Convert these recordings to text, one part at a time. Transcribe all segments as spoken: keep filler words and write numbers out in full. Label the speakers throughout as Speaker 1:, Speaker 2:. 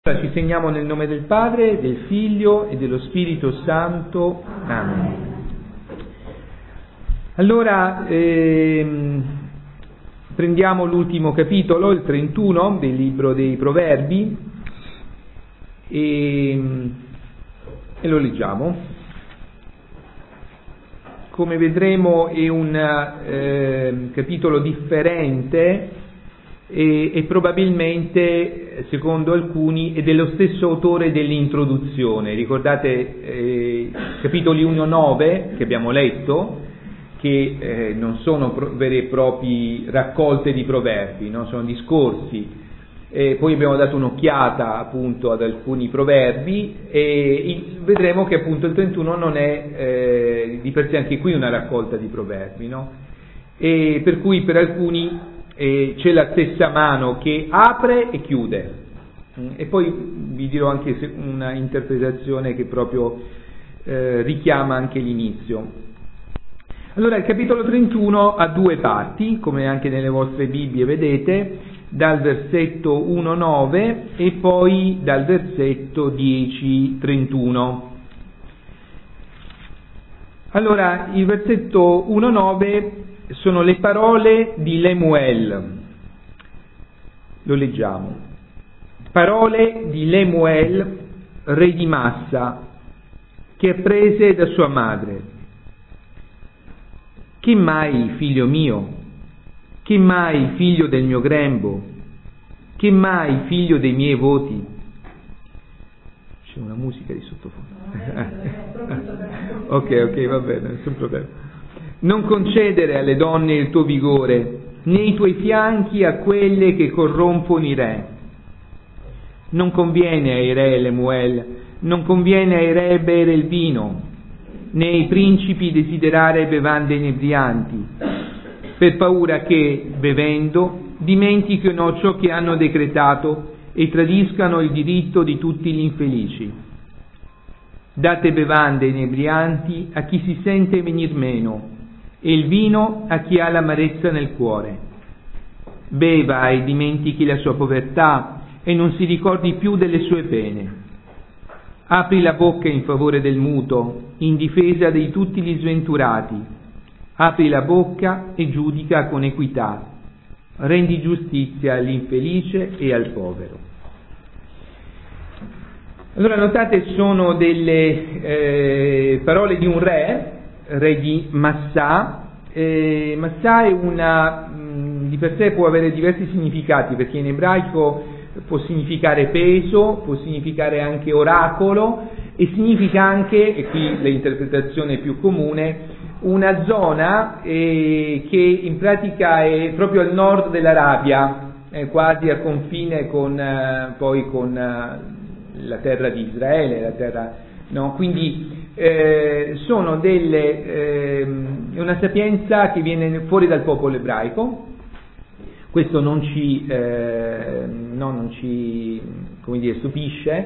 Speaker 1: Ci segniamo nel nome del Padre, del Figlio e dello Spirito Santo. Amen. Allora, ehm, prendiamo l'ultimo capitolo, il trentuno del libro dei Proverbi, e, e lo leggiamo. Come vedremo è un eh, capitolo differente e, e probabilmente, secondo alcuni, è dello stesso autore dell'introduzione. Ricordate eh, capitoli uno nove che abbiamo letto, che eh, non sono pro- vere e proprie raccolte di proverbi, no? Sono discorsi. E poi abbiamo dato un'occhiata appunto ad alcuni proverbi e il, vedremo che appunto il trentuno non è eh, di per sé anche qui una raccolta di proverbi, no? E per cui per alcuni eh, c'è la stessa mano che apre e chiude. E poi vi dirò anche una interpretazione che proprio eh, richiama anche l'inizio. Allora, il capitolo trentuno ha due parti, come anche nelle vostre Bibbie vedete, dal versetto uno nove e poi dal versetto dieci trentuno. Allora, il versetto uno nove sono le parole di Lemuel. Lo leggiamo. Parole di Lemuel, re di Massa, che apprese da sua madre. Che mai, figlio mio? Che mai, figlio del mio grembo? Che mai, figlio dei miei voti? C'è una musica di sottofondo. ok, ok, va bene, nessun problema. Non concedere alle donne il tuo vigore, né i tuoi fianchi a quelle che corrompono i re. Non conviene ai re, Lemuel, non conviene ai re bere il vino, né ai principi desiderare bevande inebrianti, per paura che, bevendo, dimentichino ciò che hanno decretato e tradiscano il diritto di tutti gli infelici. Date bevande inebrianti a chi si sente venir meno, e il vino a chi ha l'amarezza nel cuore. Beva e dimentichi la sua povertà e non si ricordi più delle sue pene. Apri la bocca in favore del muto, in difesa di tutti gli sventurati. Apri la bocca e giudica con equità. Rendi giustizia all'infelice e al povero. Allora, notate, sono delle eh, parole di un re, re di Massa. Eh, Massa è una, mh, di per sé può avere diversi significati, perché in ebraico può significare peso, può significare anche oracolo, e significa anche, e qui l'interpretazione più comune, una zona eh, che in pratica è proprio al nord dell'Arabia, eh, quasi a confine con eh, poi con eh, la terra di Israele, la terra, no? Quindi eh, sono delle eh, una sapienza che viene fuori dal popolo ebraico. Questo non ci, eh, no, non ci come dire, stupisce,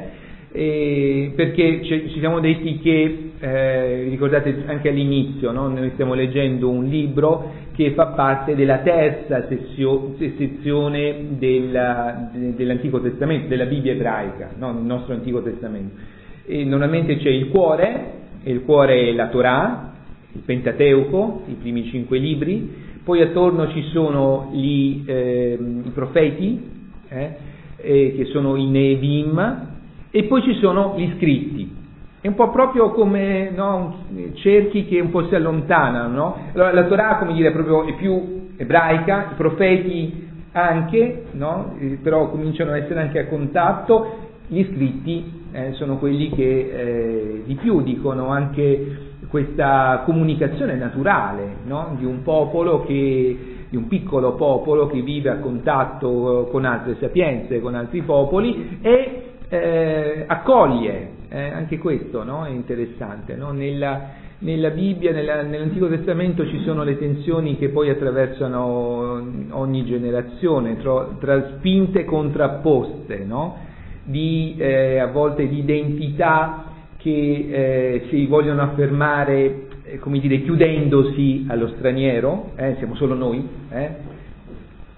Speaker 1: eh, perché ci siamo detti che, eh, ricordate anche all'inizio, no? Noi stiamo leggendo un libro che fa parte della terza sessio, sezione della, dell'Antico Testamento, della Bibbia ebraica, no? Nel nostro Antico Testamento. E normalmente c'è il cuore, e il cuore è la Torah, il Pentateuco, i primi cinque libri. Poi attorno ci sono gli, eh, i profeti, eh, eh, che sono i Neevim, e poi ci sono gli scritti. È un po' proprio come, no, cerchi che un po' si allontanano, no? Allora la Torah, come dire, proprio è più ebraica, i profeti anche, no? Eh, però cominciano ad essere anche a contatto. Gli scritti eh, sono quelli che eh, di più dicono anche questa comunicazione naturale, no? Di un popolo che, di un piccolo popolo che vive a contatto con altre sapienze, con altri popoli, e eh, accoglie, eh, anche questo, no? È interessante, no? Nella, nella Bibbia, nella, nell'Antico Testamento ci sono le tensioni che poi attraversano ogni generazione, tra, tra spinte contrapposte, no? Di eh, a volte di identità che eh, si vogliono affermare, eh, come dire, chiudendosi allo straniero, eh, siamo solo noi, eh?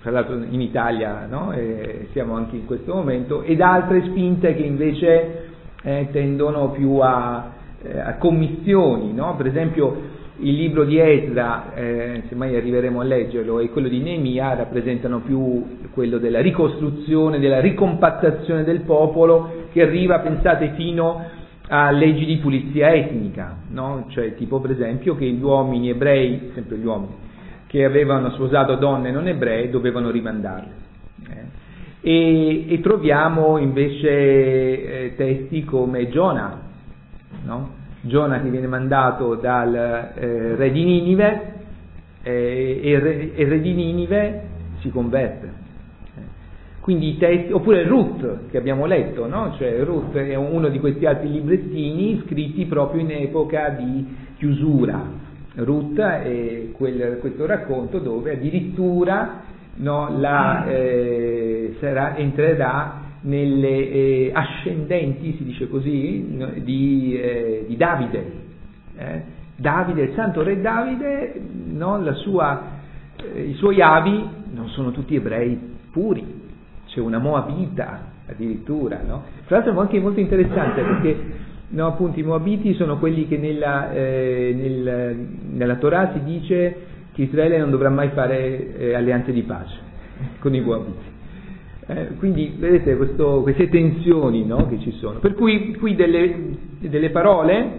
Speaker 1: tra l'altro in Italia, no? eh, siamo anche in questo momento, ed altre spinte che invece eh, tendono più a, eh, a commissioni, no? Per esempio il libro di Esra, eh, se mai arriveremo a leggerlo, e quello di Neemia rappresentano più quello della ricostruzione, della ricompattazione del popolo, che arriva, pensate, fino a leggi di pulizia etnica, no? Cioè tipo per esempio che gli uomini ebrei, sempre gli uomini, che avevano sposato donne non ebree dovevano rimandarle. Eh? E, e troviamo invece eh, testi come Giona, no? Giona che viene mandato dal eh, re di Ninive eh, e il re, il re di Ninive si converte. Eh. Quindi i testi, oppure Ruth che abbiamo letto, no? Cioè Ruth è uno di questi altri librettini scritti proprio in epoca di chiusura. Ruth è quel, questo racconto dove addirittura, no, la, eh, sarà, entrerà nelle eh, ascendenti, si dice così, no, di, eh, di Davide. Eh? Davide, il santo re Davide, no, la sua, eh, i suoi avi non sono tutti ebrei puri, c'è una Moabita addirittura. No? Tra l'altro è anche molto interessante perché, no, appunto, i Moabiti sono quelli che nella, eh, nel, nella Torah si dice che Israele non dovrà mai fare eh, alleanze di pace con i Moabiti. Eh, quindi vedete questo, queste tensioni, no, che ci sono. Per cui qui delle, delle parole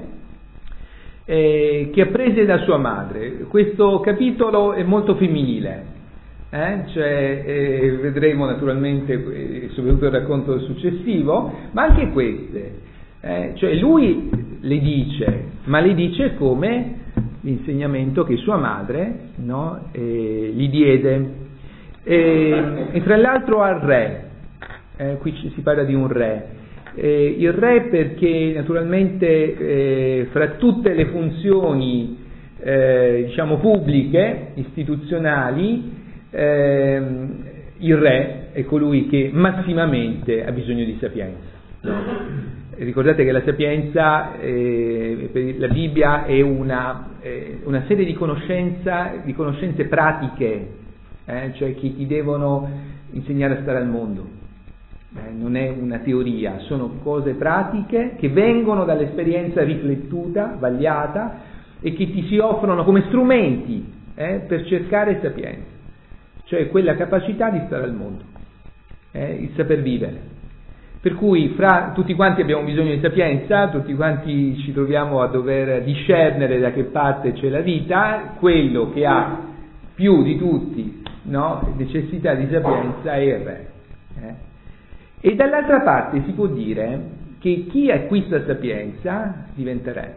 Speaker 1: eh, che ha prese da sua madre. Questo capitolo è molto femminile, eh? Cioè, eh, vedremo naturalmente eh, soprattutto il racconto successivo, ma anche queste. Eh? Cioè lui le dice, ma le dice come l'insegnamento che sua madre, no, eh, gli diede. E, e tra l'altro al re, eh, qui ci, si parla di un re, eh, il re perché naturalmente eh, fra tutte le funzioni eh, diciamo pubbliche, istituzionali, eh, il re è colui che massimamente ha bisogno di sapienza, no? Ricordate che la sapienza, eh, per la Bibbia è una, eh, una serie di, conoscenza, di conoscenze pratiche, Eh, cioè che ti devono insegnare a stare al mondo, eh, non è una teoria, sono cose pratiche che vengono dall'esperienza riflettuta, vagliata, e che ti si offrono come strumenti eh, per cercare sapienza, cioè quella capacità di stare al mondo, eh, il saper vivere. Per cui fra tutti quanti abbiamo bisogno di sapienza, tutti quanti ci troviamo a dover discernere da che parte c'è la vita. Quello che ha più di tutti, no, necessità di sapienza è il re. Eh? E dall'altra parte si può dire che chi acquista sapienza diventa re,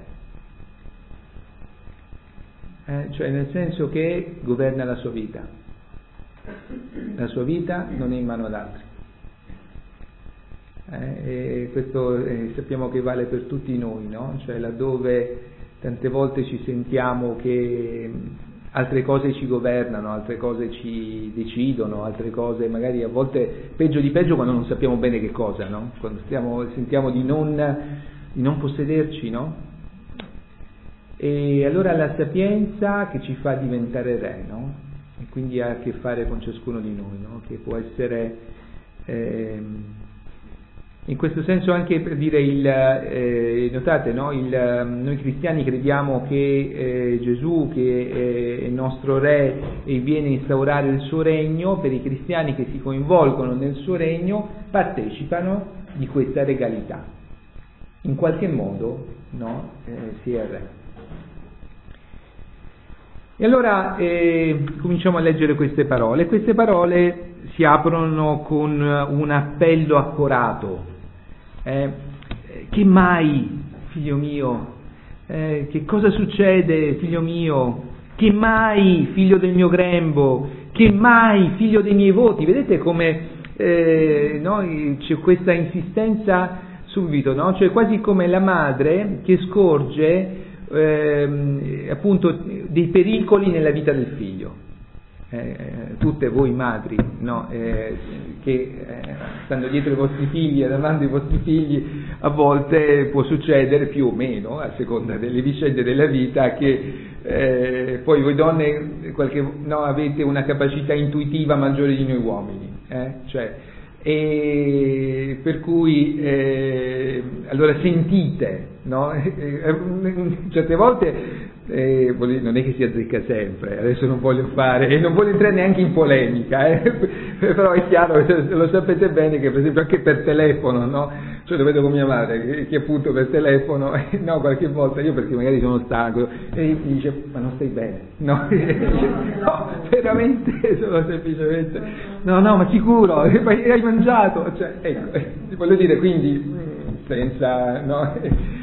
Speaker 1: eh? Cioè nel senso che governa la sua vita, la sua vita non è in mano ad altri. Eh? E questo eh, sappiamo che vale per tutti noi, no? Cioè laddove tante volte ci sentiamo che altre cose ci governano, altre cose ci decidono, altre cose magari a volte peggio di peggio quando non sappiamo bene che cosa, no? Quando stiamo, sentiamo di non, di non possederci, no? E allora la sapienza che ci fa diventare re, no? E quindi ha a che fare con ciascuno di noi, no? Che può essere eh, in questo senso anche per dire il eh, notate, no? Il, noi cristiani crediamo che eh, Gesù, che è il nostro re e viene a instaurare il suo regno. Per i cristiani che si coinvolgono nel suo regno partecipano di questa regalità, in qualche modo, no? eh, si è re. E allora eh, cominciamo a leggere queste parole. Queste parole si aprono con un appello accorato. Eh, che mai, figlio mio? Eh, che cosa succede, figlio mio? Che mai, figlio del mio grembo? Che mai, figlio dei miei voti? Vedete come eh, no, c'è questa insistenza subito, no? Cioè quasi come la madre che scorge eh, appunto dei pericoli nella vita del figlio. Eh, tutte voi madri, no, eh, che eh, stanno dietro i vostri figli, davanti ai vostri figli, a volte può succedere più o meno, a seconda delle vicende della vita, che eh, poi voi donne qualche, no, avete una capacità intuitiva maggiore di noi uomini, eh? Cioè, e per cui eh, allora sentite, no? Certe volte eh, non è che si azzecca sempre, adesso non voglio fare e non voglio entrare neanche in polemica, eh? Però è chiaro, lo sapete bene che per esempio anche per telefono, no? Cioè lo vedo con mia madre che, che appunto per telefono, eh, no, qualche volta io perché magari sono stanco e mi dice ma non stai bene, no, no, veramente sono semplicemente no no ma sicuro hai mangiato, cioè ecco, eh, voglio dire, quindi senza, no,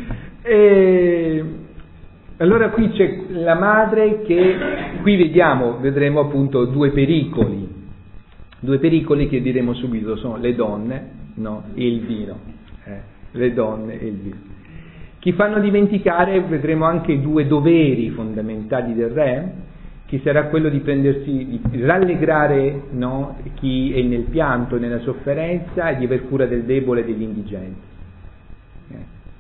Speaker 1: e allora qui c'è la madre che qui vediamo, vedremo appunto due pericoli, due pericoli che diremo subito, sono le donne, no, e il vino. Eh, le donne e il vino, che fanno dimenticare, vedremo anche due doveri fondamentali del re, che sarà quello di prendersi, di rallegrare, no, chi è nel pianto e nella sofferenza e di aver cura del debole e dell'indigente. Eh.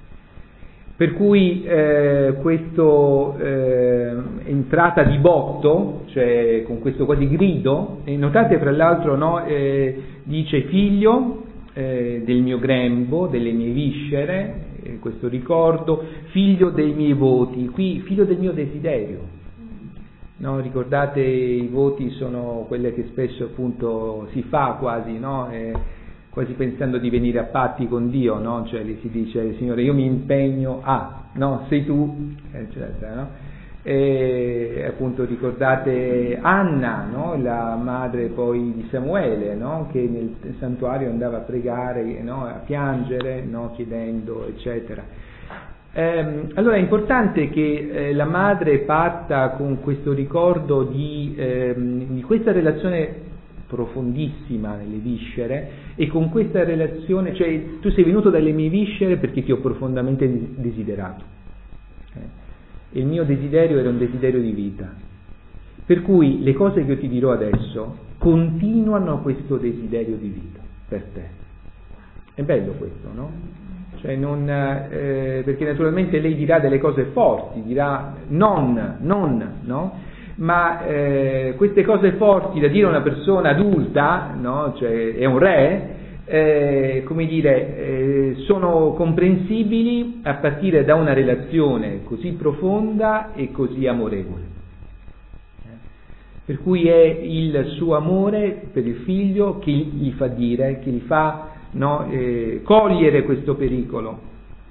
Speaker 1: Per cui eh, questo eh, entrata di botto, cioè con questo quasi grido, e notate fra l'altro, no, eh, dice figlio Eh, del mio grembo, delle mie viscere, eh, questo ricordo, figlio dei miei voti, qui figlio del mio desiderio, no? Ricordate, i voti sono quelle che spesso appunto si fa quasi, no? Eh, quasi pensando di venire a patti con Dio, no? Cioè gli si dice, Signore, io mi impegno a, no? Sei tu, eccetera, no? E appunto ricordate Anna, no? La madre poi di Samuele, no? Che nel santuario andava a pregare, no? A piangere, no? Chiedendo, eccetera. Ehm, allora è importante che eh, la madre parta con questo ricordo di, ehm, di questa relazione profondissima nelle viscere, e con questa relazione, cioè tu sei venuto dalle mie viscere perché ti ho profondamente desiderato. Eh? Il mio desiderio era un desiderio di vita, per cui le cose che io ti dirò adesso continuano questo desiderio di vita per te. È bello questo, no? Cioè non, eh, perché naturalmente lei dirà delle cose forti, dirà non, non, no? Ma eh, queste cose forti da dire a una persona adulta, no? Cioè è un re, Eh, come dire, eh, sono comprensibili a partire da una relazione così profonda e così amorevole. Eh? Per cui è il suo amore per il figlio che gli fa dire, che gli fa, no, eh, cogliere questo pericolo.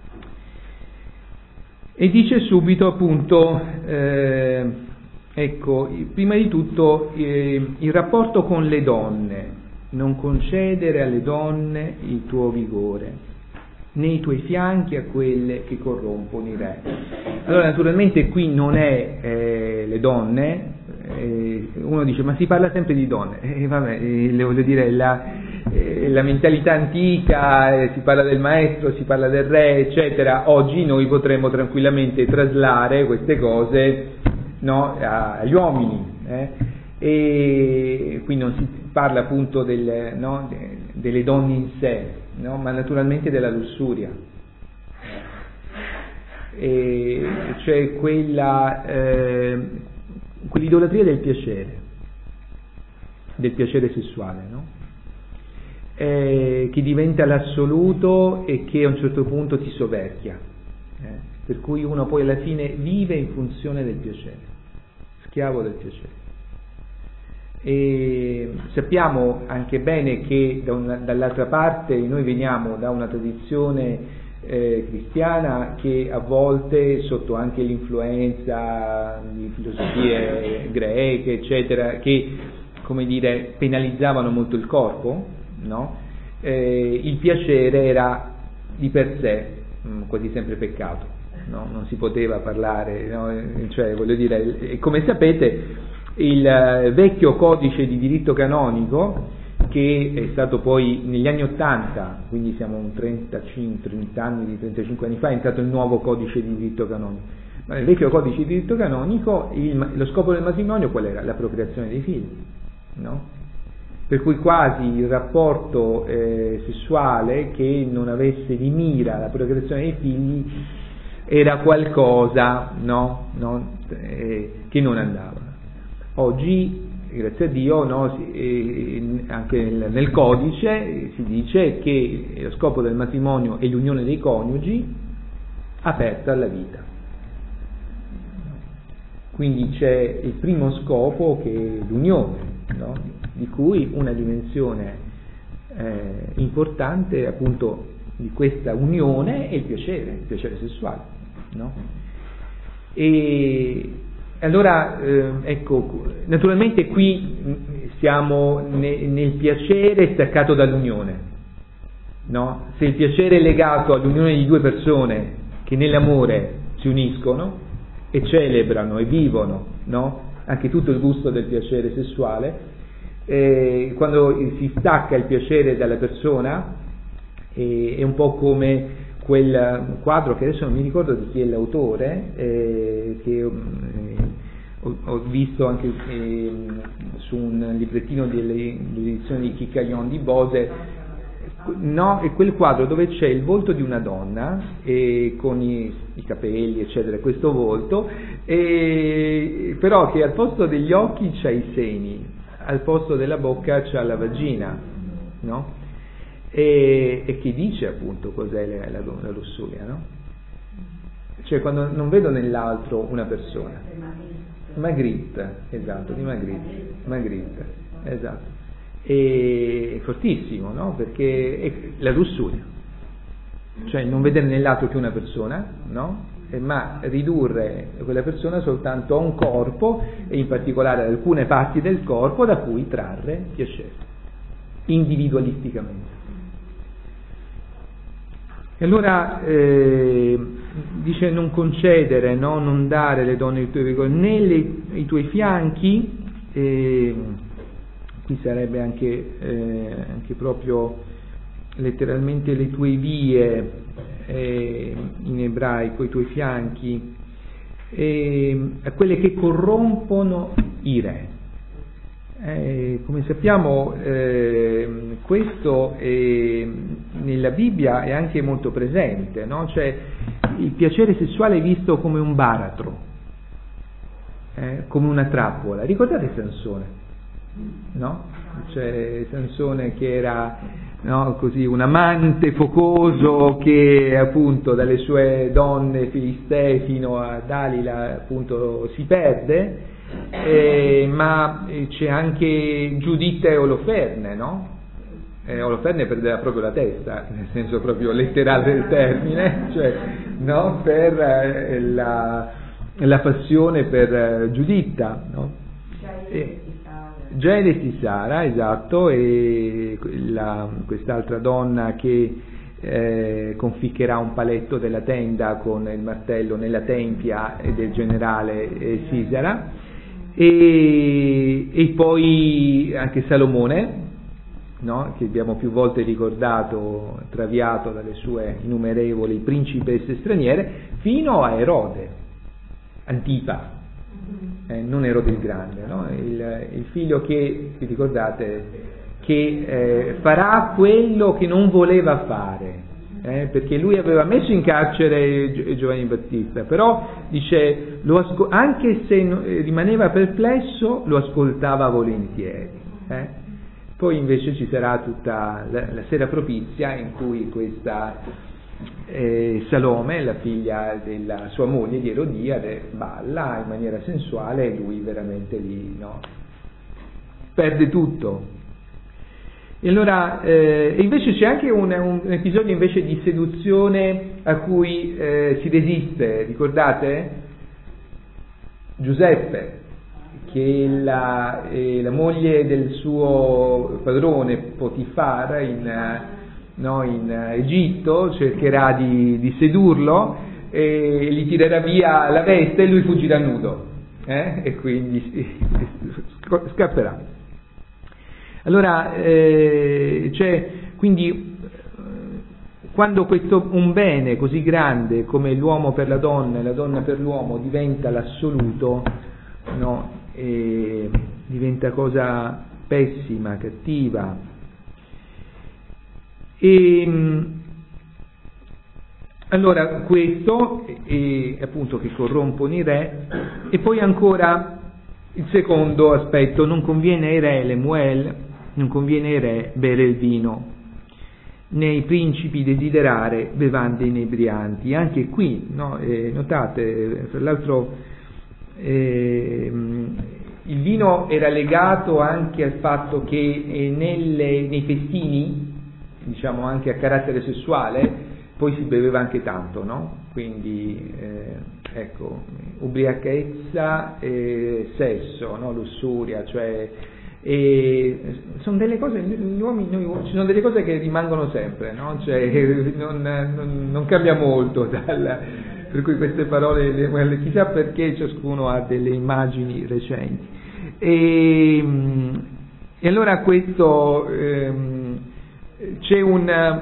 Speaker 1: E dice subito appunto, eh, ecco, prima di tutto eh, il rapporto con le donne. Non concedere alle donne il tuo vigore, né i tuoi fianchi a quelle che corrompono i re. Allora naturalmente qui non è eh, le donne, eh, uno dice ma si parla sempre di donne, e eh, vabbè, eh, le voglio dire, la, eh, la mentalità antica, eh, si parla del maestro, si parla del re, eccetera. Oggi noi potremmo tranquillamente traslare queste cose, no, agli uomini, eh? E qui non si parla appunto del, no, de, delle donne in sé, no, ma naturalmente della lussuria, e cioè quella eh, quell'idolatria del piacere, del piacere sessuale, no? Eh, che diventa l'assoluto e che a un certo punto ti soverchia, eh? Per cui uno poi alla fine vive in funzione del piacere, schiavo del piacere. E sappiamo anche bene che da una, dall'altra parte noi veniamo da una tradizione eh, cristiana che a volte, sotto anche l'influenza di filosofie greche eccetera, che come dire penalizzavano molto il corpo, no? Eh, il piacere era di per sé mh, quasi sempre peccato, no? Non si poteva parlare, no? Cioè voglio dire, come sapete il vecchio codice di diritto canonico, che è stato poi negli anni ottanta, quindi siamo un trentacinque, trenta anni, trentacinque anni fa, è entrato il nuovo codice di diritto canonico. Ma nel vecchio codice di diritto canonico il, lo scopo del matrimonio qual era? La procreazione dei figli, no? Per cui quasi il rapporto eh, sessuale che non avesse di mira la procreazione dei figli era qualcosa, no, no, eh, che non andava. Oggi, grazie a Dio, no, si, eh, anche nel, nel codice si dice che lo scopo del matrimonio è l'unione dei coniugi aperta alla vita. Quindi c'è il primo scopo che è l'unione, no? Di cui una dimensione eh, importante appunto di questa unione è il piacere, il piacere sessuale, no? E allora eh, ecco, naturalmente qui siamo ne, nel piacere staccato dall'unione, no? Se il piacere è legato all'unione di due persone che nell'amore si uniscono e celebrano e vivono, no? Anche tutto il gusto del piacere sessuale, eh, quando si stacca il piacere dalla persona eh, è un po' come quel quadro che adesso non mi ricordo di chi è l'autore, eh, che eh, ho, ho visto anche eh, su un librettino dell'edizione di Chicaion di Bose. No, è quel quadro dove c'è il volto di una donna e con i, i capelli eccetera, questo volto, e, però che al posto degli occhi c'ha i seni, al posto della bocca c'ha la vagina, no? E, e che dice appunto cos'è la, la, la lussuria, no? Cioè quando non vedo nell'altro una persona. Magritte, esatto, di Magritte, Magritte, esatto. È fortissimo, no? Perché è la lussuria, cioè non vedere nell'altro che una persona, no? E, ma ridurre quella persona soltanto a un corpo e in particolare ad alcune parti del corpo da cui trarre piacere, individualisticamente. E allora eh, dice non concedere, no? Non dare le donne i tuoi vigori, né le, i tuoi fianchi, eh, qui sarebbe anche, eh, anche proprio letteralmente le tue vie, eh, in ebraico, i tuoi fianchi, eh, a quelle che corrompono i re. Eh, come sappiamo eh, questo è, nella Bibbia è anche molto presente, no? Cioè il piacere sessuale è visto come un baratro, eh, come una trappola. Ricordate Sansone? No? C'è Sansone che era, no, così un amante focoso che appunto dalle sue donne filistee fino a Dalila appunto si perde, eh, ma c'è anche Giuditta e Oloferne, no? Eh, Oloferne perdeva proprio la testa, nel senso proprio letterale del termine, cioè, no? Per eh, la, la passione per eh, Giuditta, no? E, Gede e Sisara, esatto, e la, quest'altra donna che eh, conficcherà un paletto della tenda con il martello nella tempia del generale eh, Sisara, e, e poi anche Salomone, no? Che abbiamo più volte ricordato, traviato dalle sue innumerevoli principesse straniere, fino a Erode, Antipa. Eh, non Erode il Grande, no? il, il figlio che, vi ricordate, che eh, farà quello che non voleva fare, eh, perché lui aveva messo in carcere Gi- Giovanni Battista, però dice, lo asco- anche se no, rimaneva perplesso, lo ascoltava volentieri. Eh? Poi invece ci sarà tutta la, la sera propizia in cui questa Eh, Salome, la figlia della sua moglie di Erodiade, balla in maniera sensuale e lui veramente lì, no, perde tutto. E allora eh, invece c'è anche un, un episodio invece di seduzione a cui eh, si resiste, ricordate? Giuseppe, che la, eh, la moglie del suo padrone Potifar in No, in Egitto cercherà di, di sedurlo e gli tirerà via la veste e lui fuggirà nudo, eh? E quindi scapperà. Allora, eh, cioè, quindi quando questo un bene così grande come l'uomo per la donna e la donna per l'uomo diventa l'assoluto, no, e diventa cosa pessima, cattiva. E allora questo è appunto che corrompono i re. E poi ancora il secondo aspetto: non conviene ai re Lemuel, non conviene ai re bere il vino, né ai principi desiderare bevande inebrianti. Anche qui, no, eh, notate, tra l'altro eh, il vino era legato anche al fatto che eh, nelle, nei festini, diciamo anche a carattere sessuale, poi si beveva anche tanto, no? Quindi eh, ecco, ubriachezza, eh, sesso, no? Lussuria, cioè e sono delle cose, gli uomini, noi, ci sono delle cose che rimangono sempre, no? Cioè non, non, non cambia molto dal, per cui queste parole, chissà perché ciascuno ha delle immagini recenti. E, e allora questo ehm, c'è un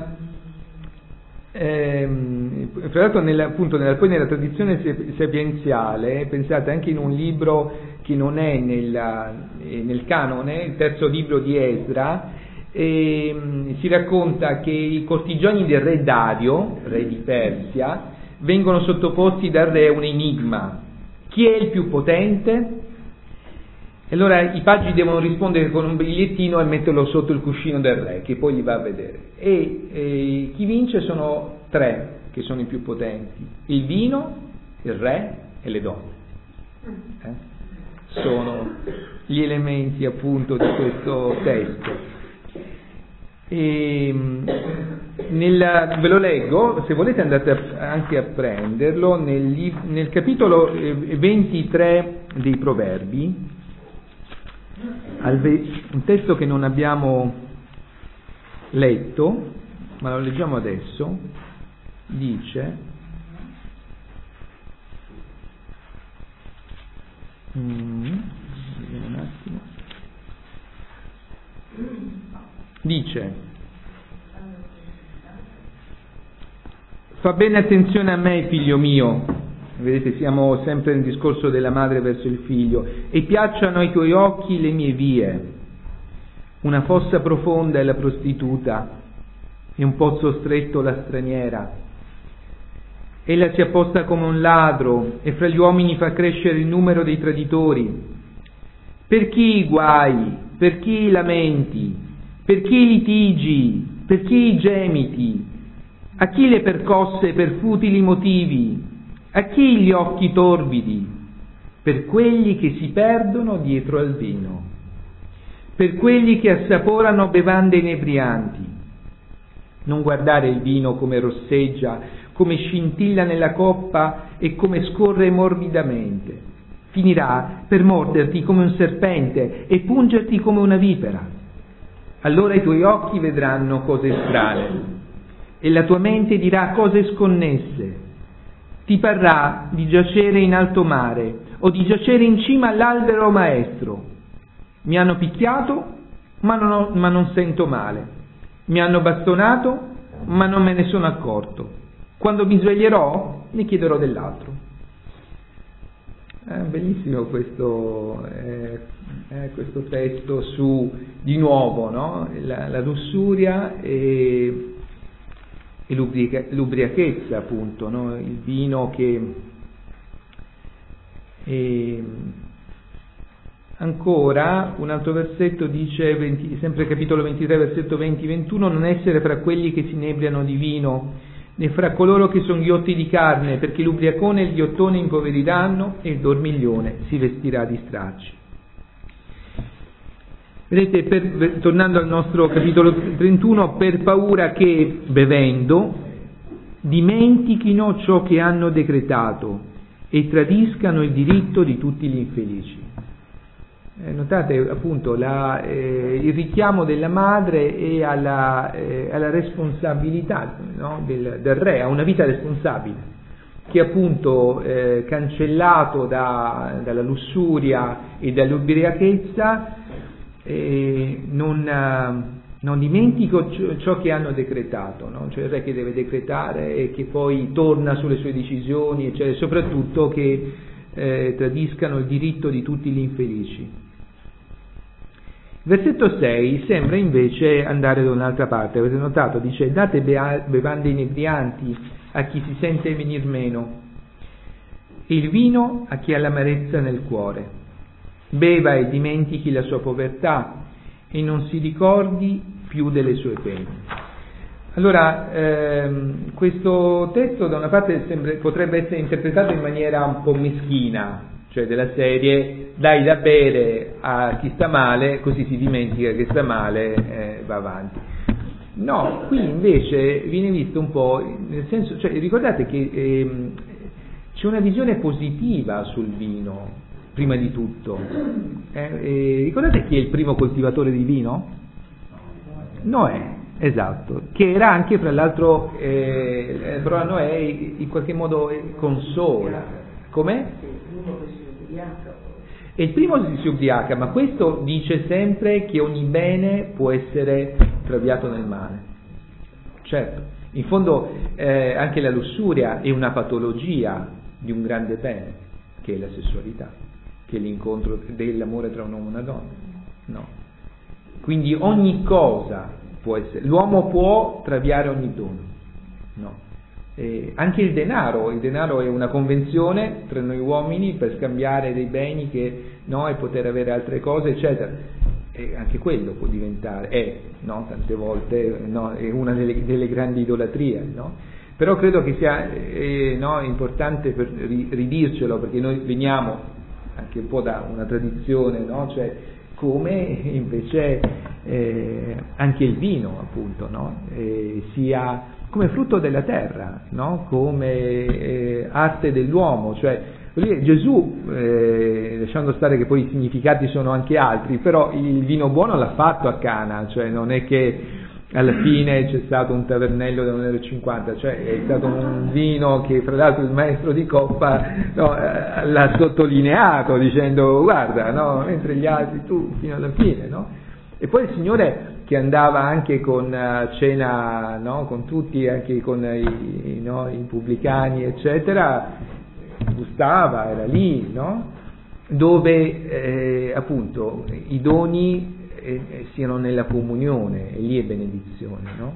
Speaker 1: ehm, fra l'altro nella, appunto nella, poi nella tradizione sapienziale, pensate anche in un libro che non è nella, nel canone, il terzo libro di Esdra, ehm, si racconta che i cortigiani del re Dario, re di Persia, vengono sottoposti dal re a un enigma: chi è il più potente? E allora i paggi devono rispondere con un bigliettino e metterlo sotto il cuscino del re, che poi li va a vedere. E, e chi vince sono tre che sono i più potenti: il vino, il re e le donne. Eh? Sono gli elementi appunto di questo testo. E, nel, ve lo leggo, se volete andate a, anche a prenderlo, nel, nel capitolo ventitré dei Proverbi, un testo che non abbiamo letto, ma lo leggiamo adesso. Dice mm, un attimo dice fa bene attenzione a me, figlio mio. Vedete, siamo sempre nel discorso della madre verso il figlio. E piacciono ai tuoi occhi le mie vie. Una fossa profonda è la prostituta, e un pozzo stretto la straniera. Ella si apposta come un ladro, e fra gli uomini fa crescere il numero dei traditori. Per chi i guai? Per chi i lamenti? Per chi i litigi? Per chi i gemiti? A chi le percosse per futili motivi? A chi gli occhi torbidi? Per quelli che si perdono dietro al vino, per quelli che assaporano bevande inebrianti. Non guardare il vino come rosseggia, come scintilla nella coppa e come scorre morbidamente. Finirà per morderti come un serpente e pungerti come una vipera. Allora i tuoi occhi vedranno cose strane e la tua mente dirà cose sconnesse. Ti parrà di giacere in alto mare o di giacere in cima all'albero maestro. Mi hanno picchiato, ma non, ho, ma non sento male. Mi hanno bastonato, ma non me ne sono accorto. Quando mi sveglierò, ne chiederò dell'altro. È bellissimo questo, eh, eh, questo testo su, di nuovo, no? la, la lussuria e... e l'ubriache, l'ubriachezza, appunto, no? Il vino che e ancora un altro versetto dice, venti, sempre capitolo ventitré, versetto venti ventuno: non essere fra quelli che si inebriano di vino, né fra coloro che sono ghiotti di carne, perché l'ubriacone e il ghiottone impoveriranno e il dormiglione si vestirà di stracci. Vedete, per, tornando al nostro capitolo trentuno, per paura che, bevendo, dimentichino ciò che hanno decretato e tradiscano il diritto di tutti gli infelici. Eh, notate appunto la, eh, il richiamo della madre e alla, eh, alla responsabilità, no? del, del re, a una vita responsabile, che appunto eh, cancellato da, dalla lussuria e dall'ubriachezza, Eh, non, non dimentico ciò che hanno decretato, no? Cioè il re che deve decretare e che poi torna sulle sue decisioni, cioè soprattutto che eh, tradiscano il diritto di tutti gli infelici. Versetto sei sembra invece andare da un'altra parte. Avete notato? Dice: date bea- bevande inebrianti a chi si sente venir meno, e il vino a chi ha l'amarezza nel cuore. Beva e dimentichi la sua povertà e non si ricordi più delle sue pene. Allora, ehm, questo testo da una parte sembra, potrebbe essere interpretato in maniera un po' meschina, cioè della serie: dai da bere a chi sta male, così si dimentica che sta male, eh, va avanti. No, qui invece viene visto un po' nel senso, cioè ricordate che ehm, c'è una visione positiva sul vino, prima di tutto. Eh, eh, ricordate chi è il primo coltivatore di vino? Noè. Esatto, che era anche fra l'altro, eh, però Noè in qualche modo consola. Com'è? È il primo che si ubriaca, ma questo dice sempre che ogni bene può essere traviato nel male. Certo, in fondo eh, anche la lussuria è una patologia di un grande bene, che è la sessualità, che è l'incontro dell'amore tra un uomo e una donna. No. Quindi ogni cosa può essere, l'uomo può traviare ogni dono, no. E anche il denaro, il denaro è una convenzione tra noi uomini per scambiare dei beni che, no, e poter avere altre cose, eccetera. E anche quello può diventare, è, no, tante volte, no, è una delle, delle grandi idolatrie, no? Però credo che sia eh, no, importante per ridircelo, perché noi veniamo anche un po' da una tradizione, no? Cioè, come invece eh, anche il vino, appunto, no? eh, sia come frutto della terra, no? Come eh, arte dell'uomo, cioè Gesù, eh, lasciando stare che poi i significati sono anche altri, però il vino buono l'ha fatto a Cana, cioè non è che alla fine c'è stato un tavernello da un euro e cinquanta, cioè è stato un vino che fra l'altro il maestro di coppa, no, l'ha sottolineato dicendo: guarda, no, mentre gli altri tu fino alla fine, no? E poi il Signore che andava anche con uh, cena, no, con tutti, anche con i, no, i pubblicani eccetera, gustava, era lì, no? Dove eh, appunto i doni eh, siano nella comunione, e lì è benedizione, no?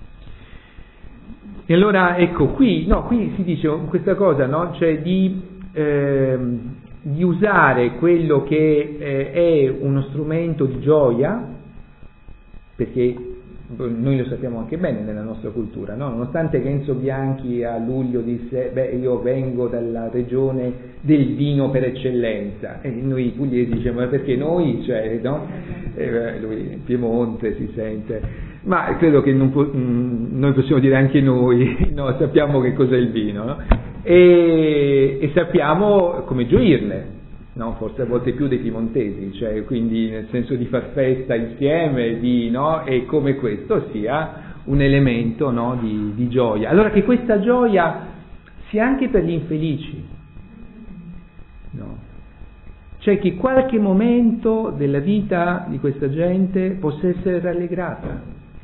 Speaker 1: E allora ecco qui, no, qui si dice questa cosa, no? Cioè di, eh, di usare quello che eh, è uno strumento di gioia, perché noi lo sappiamo anche bene nella nostra cultura, no? Nonostante che Enzo Bianchi a luglio disse: beh, io vengo dalla regione del vino per eccellenza, e noi pugliesi diciamo: ma perché noi, cioè, no? E lui, Piemonte si sente, ma credo che non po- mh, noi possiamo dire anche noi, no? Sappiamo che cos'è il vino, no? e, e sappiamo come gioirne. No, forse a volte più dei piemontesi, cioè quindi nel senso di far festa insieme, di, no, e come questo sia un elemento, no, di, di gioia. Allora che questa gioia sia anche per gli infelici, no? Cioè che qualche momento della vita di questa gente possa essere rallegrata.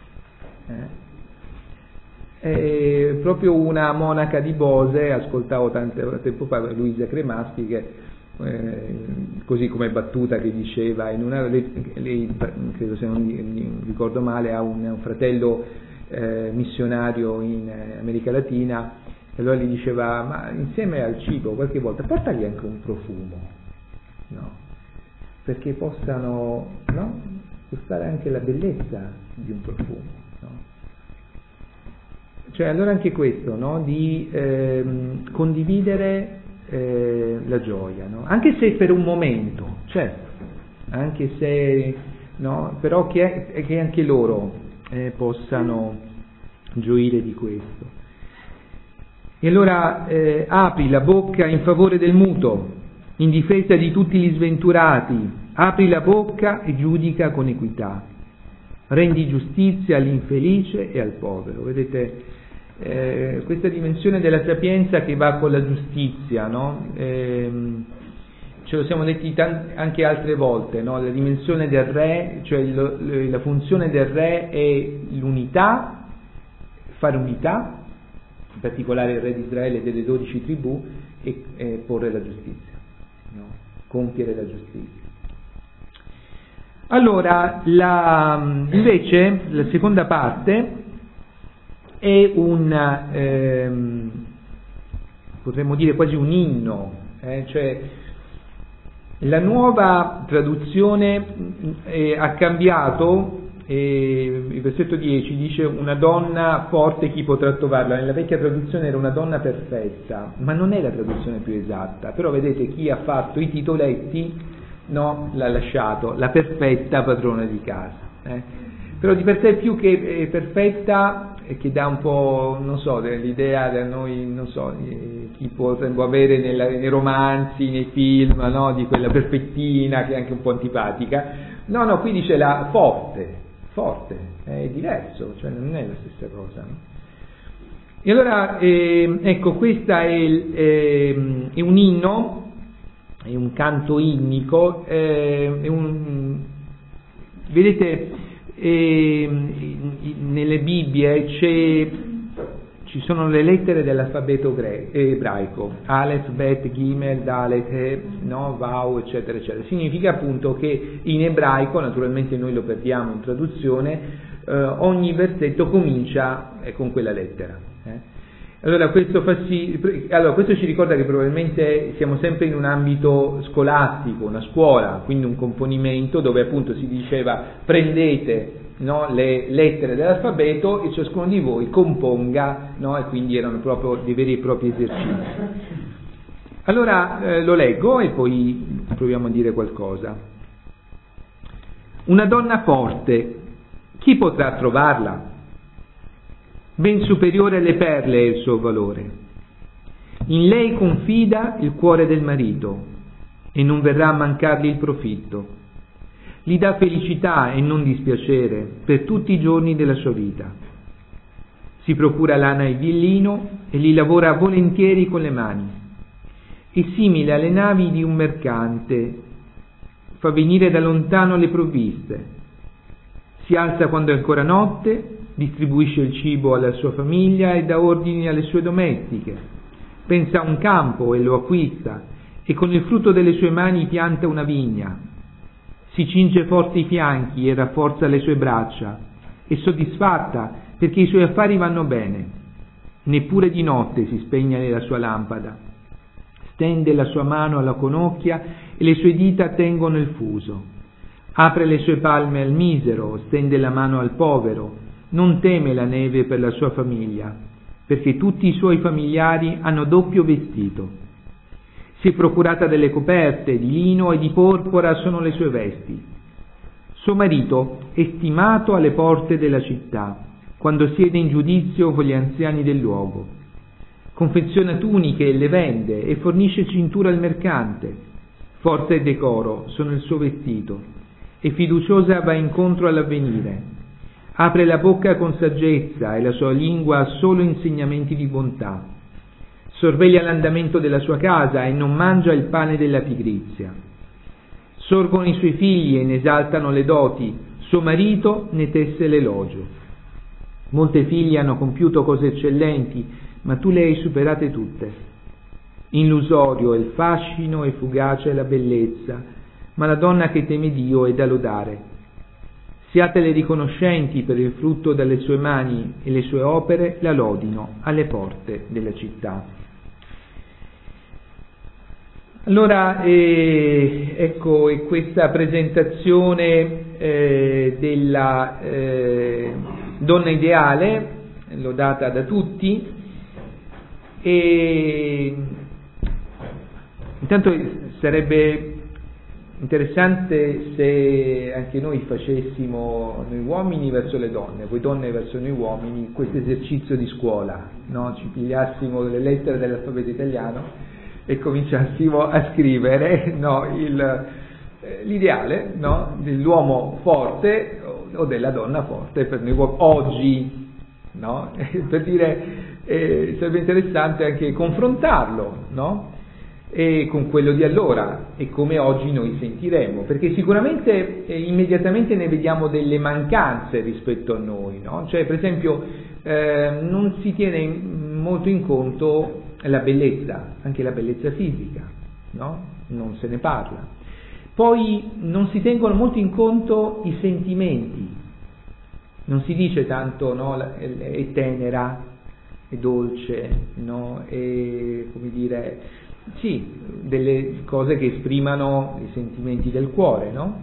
Speaker 1: Eh? È proprio una monaca di Bose, ascoltavo tanto tempo fa Luisa Cremaschi, che Eh, così come battuta che diceva in una, lei, lei credo se non ricordo male ha un, un fratello eh, missionario in eh, America Latina, e allora gli diceva: ma insieme al cibo qualche volta portagli anche un profumo, no? Perché possano, no, gustare anche la bellezza di un profumo, no? Cioè allora anche questo, no, di ehm, condividere Eh, la gioia, no? Anche se per un momento, certo, anche se, no, però che, che anche loro eh, possano gioire di questo. E allora eh, apri la bocca in favore del muto, in difesa di tutti gli sventurati, apri la bocca e giudica con equità, rendi giustizia all'infelice e al povero. Vedete? Eh, questa dimensione della sapienza che va con la giustizia, no? Eh, ce lo siamo detti tante, anche altre volte, no? La dimensione del re, cioè lo, la funzione del re è l'unità, fare unità, in particolare il re di Israele delle dodici tribù, e eh, porre la giustizia, no? Compiere la giustizia. Allora, la, invece, la seconda parte è un, ehm, potremmo dire quasi un inno, eh, cioè la nuova traduzione eh, ha cambiato. E il versetto dieci dice: una donna forte chi potrà trovarla? Nella vecchia traduzione era una donna perfetta, ma non è la traduzione più esatta, però vedete chi ha fatto i titoletti, no, l'ha lasciato, la perfetta padrona di casa, eh? Però di per sé più che eh, perfetta, eh, che dà un po', non so, l'idea da noi, non so, eh, chi potremmo avere nella, nei romanzi, nei film, no, di quella perfettina che è anche un po' antipatica. No, no, qui dice la forte, forte, è diverso, cioè non è la stessa cosa, no? E allora, eh, ecco, questa è, eh, è un inno, è un canto innico, eh, è un, vedete, eh, nelle Bibbie c'è, ci sono le lettere dell'alfabeto gre- ebraico, Aleph, Bet, Gimel, Dalet, He, no, Vau, eccetera, eccetera. Significa appunto che in ebraico, naturalmente noi lo perdiamo in traduzione, eh, ogni versetto comincia eh, con quella lettera. Eh. Allora questo, fa sì, allora questo ci ricorda che probabilmente siamo sempre in un ambito scolastico, una scuola, quindi un componimento dove appunto si diceva prendete, no, le lettere dell'alfabeto e ciascuno di voi componga, no, e quindi erano proprio dei veri e propri esercizi. Allora eh, lo leggo e poi proviamo a dire qualcosa. Una donna forte, chi potrà trovarla? Ben superiore alle perle è il suo valore. In lei confida il cuore del marito e non verrà a mancargli il profitto. Gli dà felicità e non dispiacere per tutti i giorni della sua vita. Si procura lana e villino e li lavora volentieri con le mani. È simile alle navi di un mercante, fa venire da lontano le provviste. Si alza quando è ancora notte, distribuisce il cibo alla sua famiglia e dà ordini alle sue domestiche. Pensa a un campo e lo acquista, e con il frutto delle sue mani pianta una vigna. Si cinge forte i fianchi e rafforza le sue braccia, è soddisfatta perché i suoi affari vanno bene. Neppure di notte si spegne la sua lampada. Stende la sua mano alla conocchia e le sue dita tengono il fuso. Apre le sue palme al misero, stende la mano al povero. Non teme la neve per la sua famiglia, perché tutti i suoi familiari hanno doppio vestito. Si è procurata delle coperte di lino e di porpora sono le sue vesti. Suo marito è stimato alle porte della città, quando siede in giudizio con gli anziani del luogo. Confeziona tuniche e le vende e fornisce cintura al mercante. Forza e decoro sono il suo vestito, e fiduciosa va incontro all'avvenire. Apre la bocca con saggezza e la sua lingua ha solo insegnamenti di bontà. Sorveglia l'andamento della sua casa e non mangia il pane della pigrizia. Sorgono i suoi figli e ne esaltano le doti, suo marito ne tesse l'elogio. Molte figlie hanno compiuto cose eccellenti, ma tu le hai superate tutte. Illusorio è il fascino e fugace è la bellezza, ma la donna che teme Dio è da lodare. Siatele riconoscenti per il frutto delle sue mani e le sue opere la lodino alle porte della città. Allora, eh, ecco, è questa presentazione eh, della eh, donna ideale, lodata da tutti, e intanto sarebbe interessante se anche noi facessimo, noi uomini verso le donne, voi donne verso noi uomini, questo esercizio di scuola, no? Ci pigliassimo le lettere dell'alfabeto italiano e cominciassimo a scrivere, no, il, l'ideale, no, dell'uomo forte o della donna forte per noi oggi, no? Per dire, eh, sarebbe interessante anche confrontarlo, no? E con quello di allora e come oggi noi sentiremo, perché sicuramente eh, immediatamente ne vediamo delle mancanze rispetto a noi, no? Cioè, per esempio, eh, non si tiene in, molto in conto la bellezza, anche la bellezza fisica, no? Non se ne parla. Poi non si tengono molto in conto i sentimenti, non si dice tanto, no, è tenera, è dolce, no, è, come dire, sì, delle cose che esprimano i sentimenti del cuore, no?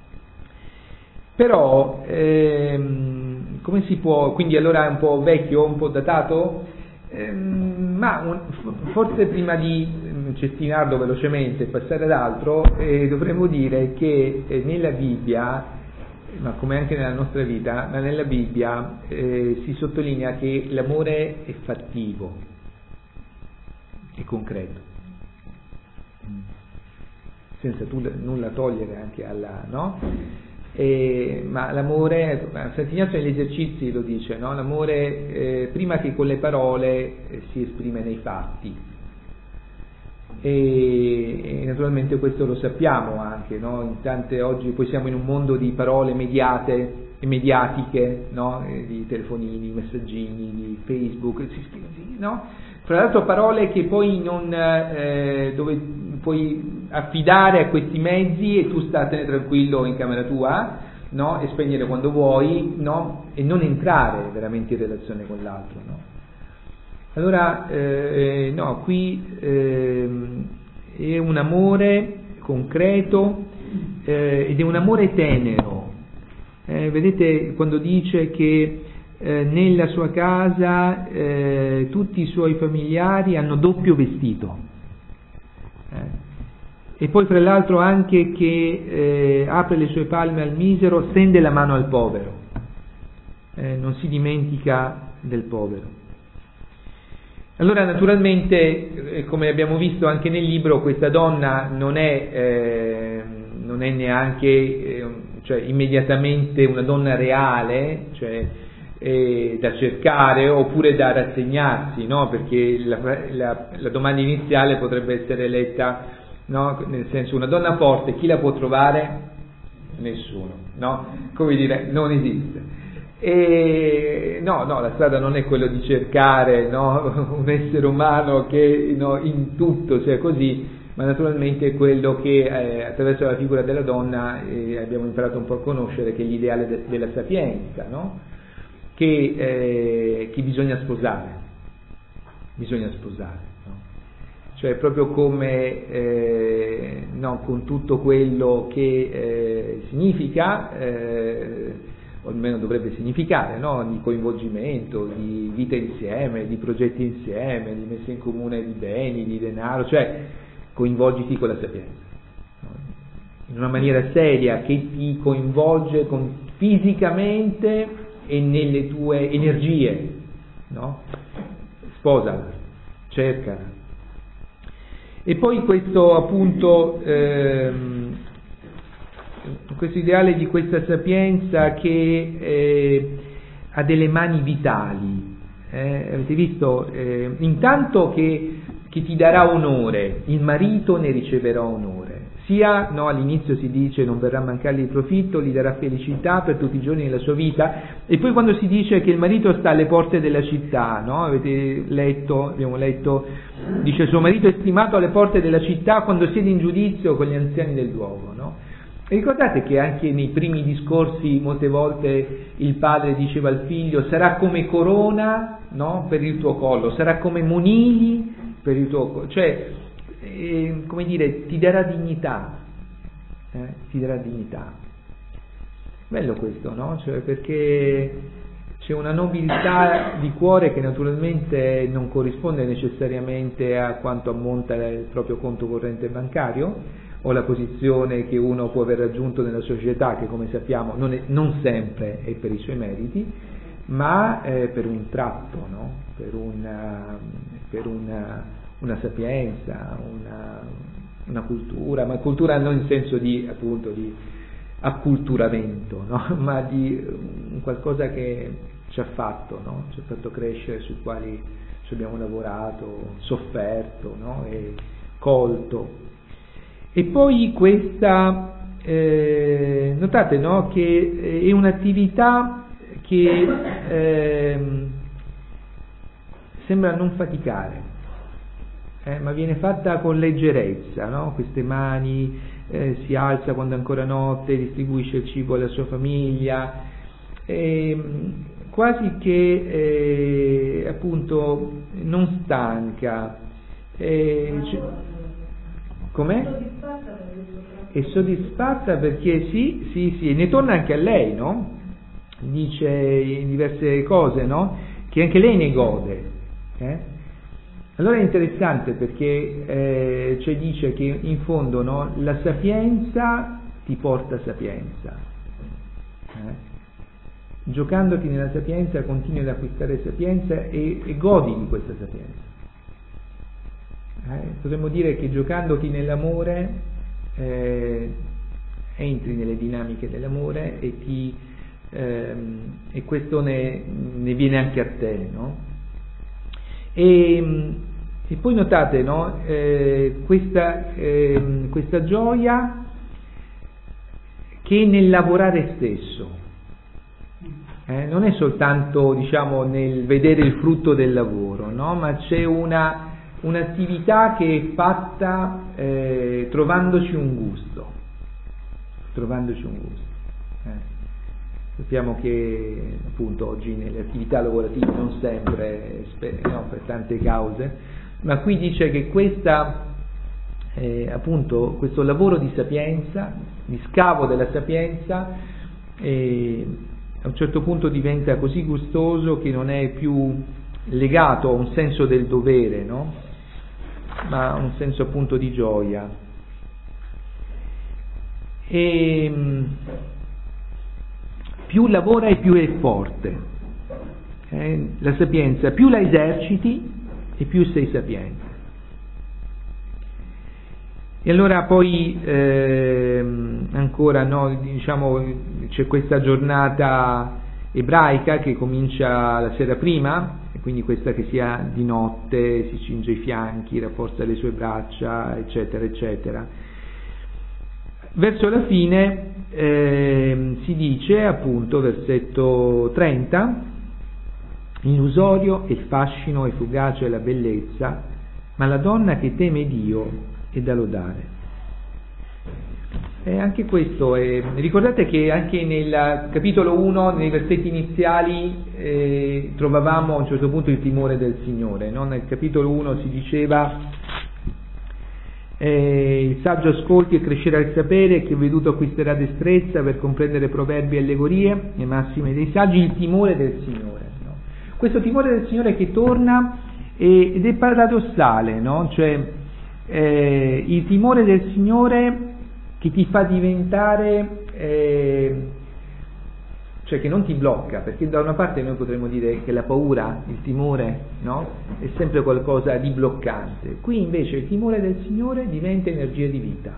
Speaker 1: Però, ehm, come si può, quindi allora è un po' vecchio, un po' datato? Ehm, ma un, forse prima di cestinarlo velocemente e passare ad altro, eh, dovremmo dire che eh, nella Bibbia, ma come anche nella nostra vita, ma nella Bibbia eh, si sottolinea che l'amore è fattivo, è concreto, senza tu, nulla togliere anche alla, no? Eh, ma l'amore, Sant'Ignazio negli esercizi lo dice, no? L'amore eh, prima che con le parole eh, si esprime nei fatti, e, e naturalmente questo lo sappiamo anche, no? In tante, oggi poi siamo in un mondo di parole mediate e mediatiche, no? Eh, di telefonini, messaggini, di Facebook, no? Tra l'altro parole che poi non eh, dove puoi affidare a questi mezzi e tu statene tranquillo in camera tua, no? E spegnere quando vuoi, no? E non entrare veramente in relazione con l'altro, no? Allora, eh, no, qui eh, è un amore concreto eh, ed è un amore tenero. Eh, vedete quando dice che eh, nella sua casa eh, tutti i suoi familiari hanno doppio vestito. Eh. E poi fra l'altro anche che eh, apre le sue palme al misero, stende la mano al povero, eh, non si dimentica del povero. Allora naturalmente, eh, come abbiamo visto anche nel libro, questa donna non è, eh, non è neanche eh, cioè, immediatamente una donna reale, cioè eh, da cercare oppure da rassegnarsi, no? Perché la, la, la domanda iniziale potrebbe essere letta, no? Nel senso, una donna forte chi la può trovare? Nessuno, no? Come dire, non esiste. E no, no, la strada non è quello di cercare, no, un essere umano che, no, in tutto sia così, ma naturalmente è quello che eh, attraverso la figura della donna eh, abbiamo imparato un po' a conoscere, che è l'ideale de- della sapienza, no? Che, eh, che bisogna sposare, bisogna sposare, no? Cioè proprio come eh, no, con tutto quello che eh, significa, eh, o almeno dovrebbe significare, no? Di coinvolgimento, di vita insieme, di progetti insieme, di messa in comune di beni, di denaro, cioè coinvolgiti con la sapienza, no? In una maniera seria che ti coinvolge con, fisicamente e nelle tue energie, no? Sposala, cercala. E poi questo appunto ehm, questo ideale di questa sapienza che eh, ha delle mani vitali, eh, avete visto? Eh, intanto che, che ti darà onore, il marito ne riceverà onore, sia, no, all'inizio si dice non verrà a mancargli il profitto, gli darà felicità per tutti i giorni della sua vita, e poi quando si dice che il marito sta alle porte della città, no? Avete letto, abbiamo letto, dice suo marito è stimato alle porte della città quando siede in giudizio con gli anziani del luogo, no? E ricordate che anche nei primi discorsi molte volte il padre diceva al figlio sarà come corona, no? Per il tuo collo, sarà come monili per il tuo collo, cioè eh, come dire, ti darà dignità, eh? ti darà dignità. Bello questo, no? Cioè, perché c'è una nobiltà di cuore che naturalmente non corrisponde necessariamente a quanto ammonta il proprio conto corrente bancario o la posizione che uno può aver raggiunto nella società, che come sappiamo non, è, non sempre è per i suoi meriti, ma eh, per un tratto, no? per, una, per una, una sapienza, una, una cultura, ma cultura non in senso di, appunto, di acculturamento, no? Ma di um, qualcosa che ci ha fatto, no? Ci ha fatto crescere, su quali ci abbiamo lavorato, sofferto, no? E colto. E poi questa, eh, notate, no? Che è un'attività che eh, sembra non faticare, eh, ma viene fatta con leggerezza, no? Queste mani eh, si alza quando è ancora notte, distribuisce il cibo alla sua famiglia, eh, quasi che eh, appunto non stanca. Eh, cioè, com'è? È soddisfatta perché sì, sì, sì, e ne torna anche a lei, no? Dice in diverse cose, no? Che anche lei ne gode. Eh? Allora è interessante perché eh, cioè dice che in fondo, no, la sapienza ti porta sapienza. Eh? Giocandoti nella sapienza continui ad acquistare sapienza e, e godi di questa sapienza. Eh? Potremmo dire che giocandoti nell'amore eh, entri nelle dinamiche dell'amore e ti ehm, e questo ne, ne viene anche a te, no? E, e poi notate, no, eh, questa, eh, questa gioia che è nel lavorare stesso. Eh, non è soltanto, diciamo, nel vedere il frutto del lavoro, no? Ma c'è una, un'attività che è fatta eh, trovandoci un gusto, trovandoci un gusto. Eh. Sappiamo che appunto oggi nelle attività lavorative non sempre, no, per tante cause, ma qui dice che questa, eh, appunto, questo lavoro di sapienza, di scavo della sapienza, eh, a un certo punto diventa così gustoso che non è più legato a un senso del dovere, no? Ma a un senso appunto di gioia. E più lavora e più è forte. Eh, la sapienza, più la eserciti e più sei sapiente. E allora poi eh, ancora, no, diciamo, c'è questa giornata ebraica che comincia la sera prima, e quindi questa che sia di notte, si cinge i fianchi, rafforza le sue braccia, eccetera, eccetera. Verso la fine eh, si dice, appunto, versetto trenta, illusorio è il fascino e fugace è la bellezza, ma la donna che teme Dio è da lodare. E anche questo è, ricordate che anche nel capitolo uno, nei versetti iniziali, eh, trovavamo a un certo punto il timore del Signore, no? Nel capitolo uno si diceva eh, il saggio ascolti e crescerà il sapere, che veduto acquisterà destrezza per comprendere proverbi e allegorie e massime dei saggi, il timore del Signore, no? Questo timore del Signore che torna eh, ed è paradossale, no? Cioè Eh, il timore del Signore che ti fa diventare, eh, cioè che non ti blocca, perché da una parte noi potremmo dire che la paura, il timore, no? È sempre qualcosa di bloccante. Qui invece il timore del Signore diventa energia di vita.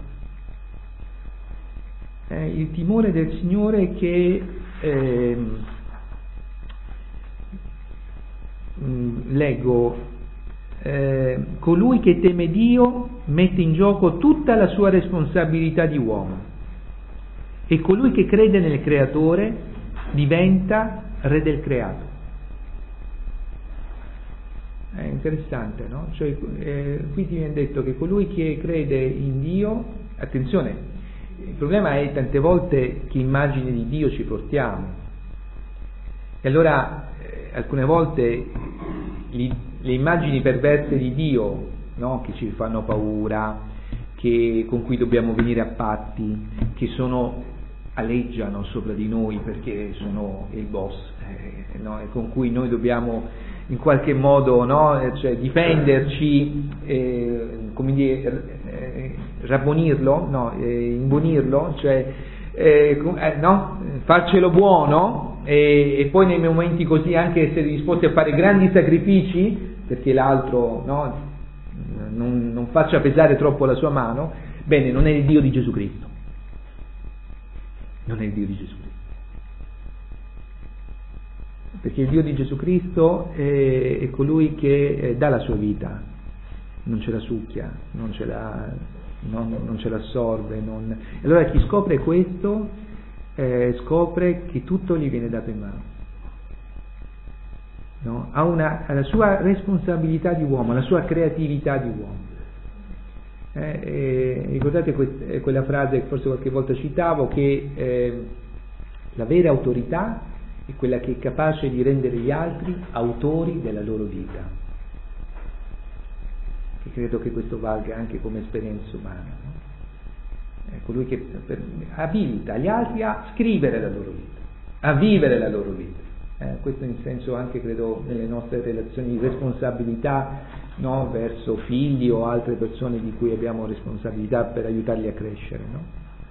Speaker 1: Eh, il timore del Signore che eh, mh, leggo Eh, colui che teme Dio mette in gioco tutta la sua responsabilità di uomo e colui che crede nel Creatore diventa re del creato. È interessante, no? Cioè, eh, qui ti viene detto che colui che crede in Dio, attenzione, il problema è tante volte che immagini di Dio ci portiamo, e allora eh, alcune volte li le immagini perverse di Dio, no? Che ci fanno paura, che, con cui dobbiamo venire a patti, che sono, aleggiano sopra di noi perché sono il boss, eh, no? E con cui noi dobbiamo in qualche modo, no? Cioè, difenderci, eh, come dire, eh, rabbonirlo, no? eh, imbonirlo, cioè eh, no? Farcelo buono e, e poi nei momenti così anche essere disposti a fare grandi sacrifici perché l'altro, no, non, non faccia pesare troppo la sua mano. Bene, non è il Dio di Gesù Cristo, non è il Dio di Gesù Cristo, perché il Dio di Gesù Cristo è, è colui che eh, dà la sua vita, non ce la succhia, non ce la, non, non ce l'assorbe, non... E allora chi scopre questo eh, scopre che tutto gli viene dato in mano. No? Ha, una, ha la sua responsabilità di uomo, la sua creatività di uomo. Eh, eh, ricordate que- quella frase che forse qualche volta citavo, che eh, la vera autorità è quella che è capace di rendere gli altri autori della loro vita. E credo che questo valga anche come esperienza umana, no? È colui che per, abilita gli altri a scrivere la loro vita, a vivere la loro vita. Eh, questo in senso anche, credo, nelle nostre relazioni di responsabilità, no? Verso figli o altre persone di cui abbiamo responsabilità per aiutarli a crescere, no?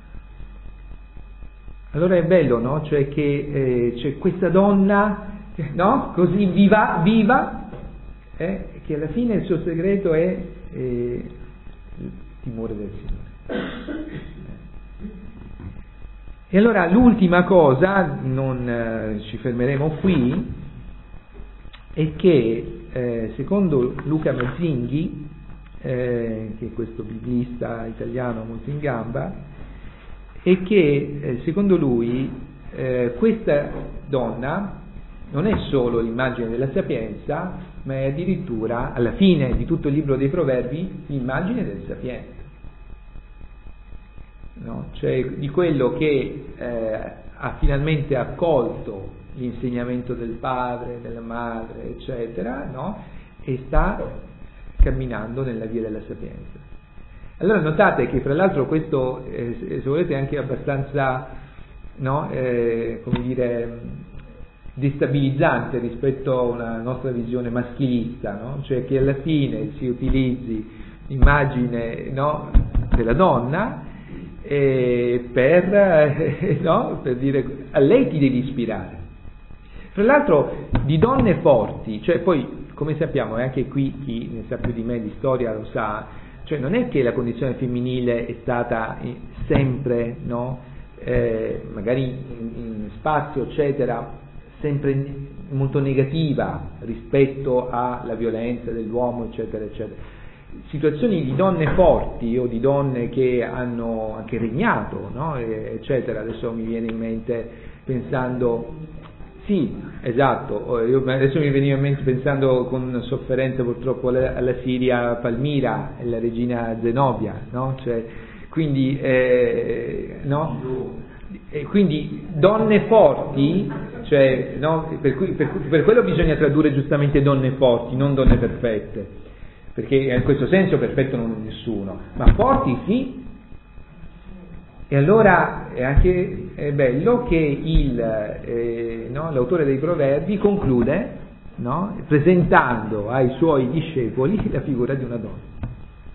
Speaker 1: Allora è bello, no? Cioè che eh, c'è questa donna, no? Così viva, viva, eh? che alla fine il suo segreto è eh, il timore del Signore. E allora l'ultima cosa, non eh, ci fermeremo qui, è che eh, secondo Luca Mazzinghi, eh, che è questo biblista italiano molto in gamba, è che eh, secondo lui eh, questa donna non è solo l'immagine della sapienza, ma è addirittura, alla fine di tutto il libro dei Proverbi, l'immagine del sapiente. No? Cioè di quello che eh, ha finalmente accolto l'insegnamento del padre, della madre, eccetera, no? E sta camminando nella via della sapienza. Allora notate che fra l'altro questo, eh, se volete, è anche abbastanza, no? eh, come dire, destabilizzante rispetto a una nostra visione maschilista, no? Cioè che alla fine si utilizzi l'immagine, no? della donna eh, per, eh, no? per dire a lei ti devi ispirare. Fra l'altro di donne forti, cioè poi come sappiamo, e anche qui chi ne sa più di me di storia lo sa, cioè non è che la condizione femminile è stata sempre, no? eh, magari in, in spazio eccetera, sempre molto negativa rispetto alla violenza dell'uomo eccetera eccetera. Situazioni di donne forti o di donne che hanno anche regnato, no? eccetera, adesso mi viene in mente pensando, sì, esatto, io adesso mi veniva in mente pensando con sofferenza purtroppo alla, alla Siria Palmira e la regina Zenobia, no? Cioè, quindi, eh, no? E quindi donne forti, cioè, no? per, cui, per, per quello bisogna tradurre giustamente donne forti, non donne perfette, perché in questo senso perfetto non è nessuno, ma forti sì. E allora è anche è bello che il, eh, no, l'autore dei Proverbi conclude, no, presentando ai suoi discepoli la figura di una donna,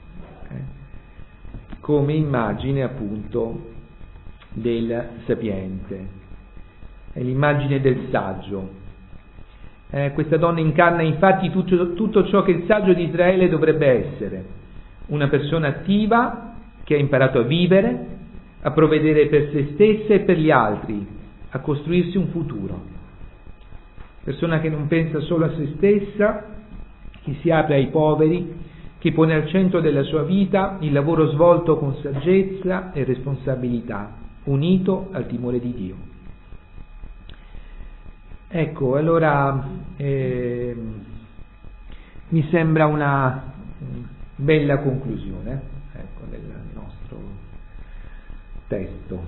Speaker 1: eh, come immagine appunto del sapiente, è l'immagine del saggio. Eh, questa donna incarna infatti tutto, tutto ciò che il saggio di Israele dovrebbe essere, una persona attiva che ha imparato a vivere, a provvedere per se stessa e per gli altri, a costruirsi un futuro. Persona che non pensa solo a se stessa, che si apre ai poveri, che pone al centro della sua vita il lavoro svolto con saggezza e responsabilità, unito al timore di Dio. Ecco, allora eh, mi sembra una bella conclusione, ecco, del nostro testo.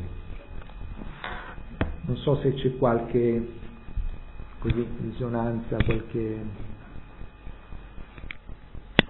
Speaker 1: Non so se c'è qualche così risonanza, qualche